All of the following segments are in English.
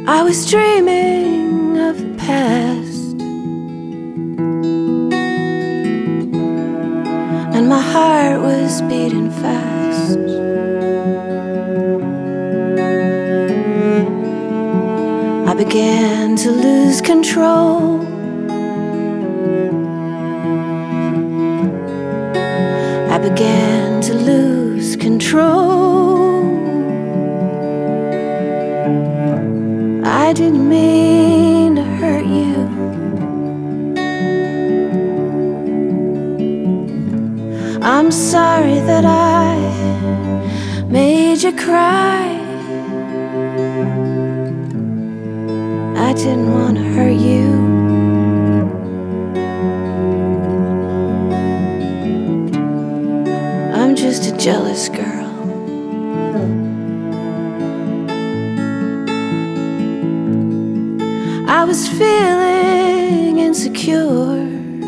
I was dreaming of the past, and my heart was beating fast. I began to lose control. I began to lose control. I didn't mean to hurt you. I'm sorry that I made you cry. I didn't want to hurt you. I'm just a jealous girl. I was feeling insecure.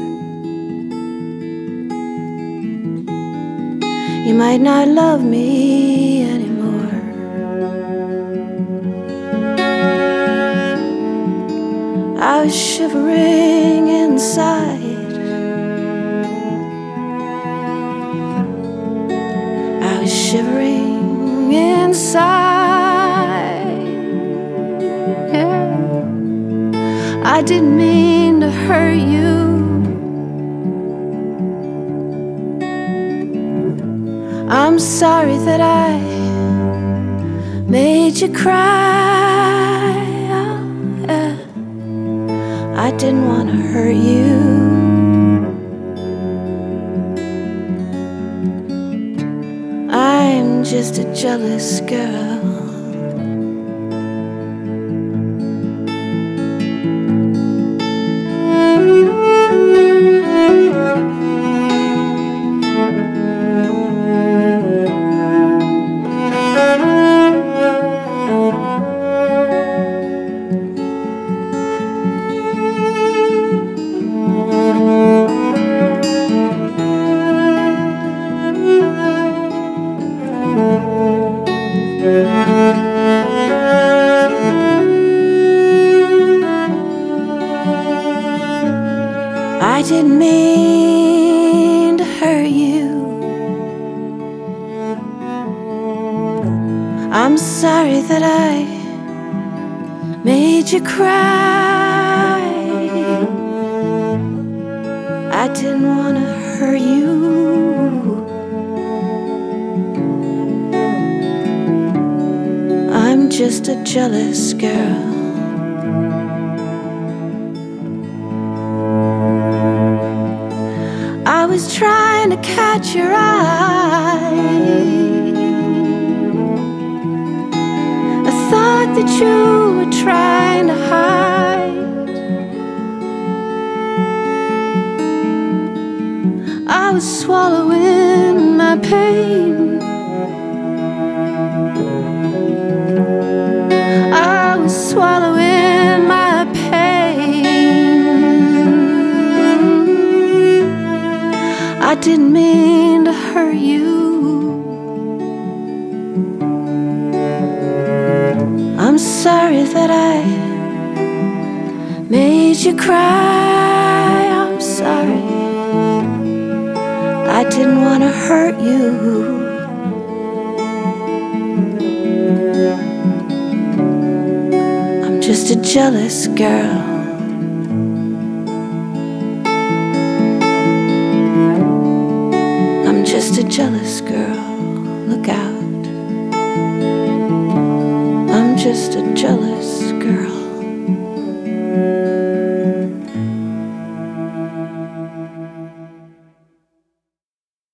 You might not love me anymore. I was shivering inside. I was shivering inside. Yeah. I didn't mean to hurt you. I'm sorry that I made you cry. Oh, yeah. I didn't want to hurt you. I'm just a jealous girl. I didn't mean to hurt you. I'm sorry that I made you cry. I didn't want to hurt you. I'm just a jealous girl. I was trying to catch your eye. I thought that you were trying to hide. I was swallowing my pain. I was swallowing my pain. I didn't mean to hurt you. I'm sorry that I made you cry. I'm sorry. I didn't want to hurt you. I'm just a jealous girl. I'm just a jealous girl. Look out. I'm just a jealous